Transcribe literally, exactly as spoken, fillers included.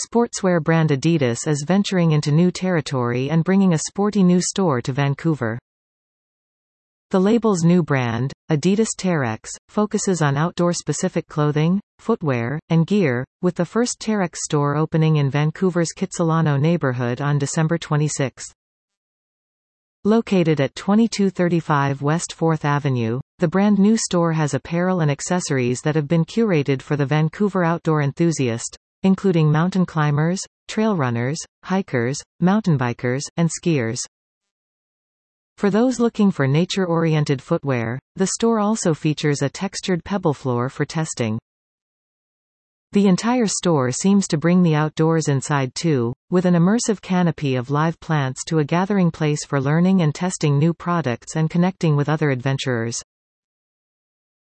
sportswear brand Adidas is venturing into new territory and bringing a sporty new store to Vancouver. The label's new brand, Adidas Terrex, focuses on outdoor-specific clothing, footwear, and gear, with the first Terrex store opening in Vancouver's Kitsilano neighborhood on December twenty-sixth. Located at twenty-two thirty-five West fourth Avenue, the brand-new store has apparel and accessories that have been curated for the Vancouver outdoor enthusiast, including mountain climbers, trail runners, hikers, mountain bikers, and skiers. For those looking for nature-oriented footwear, the store also features a textured pebble floor for testing. The entire store seems to bring the outdoors inside too, with an immersive canopy of live plants to a gathering place for learning and testing new products and connecting with other adventurers.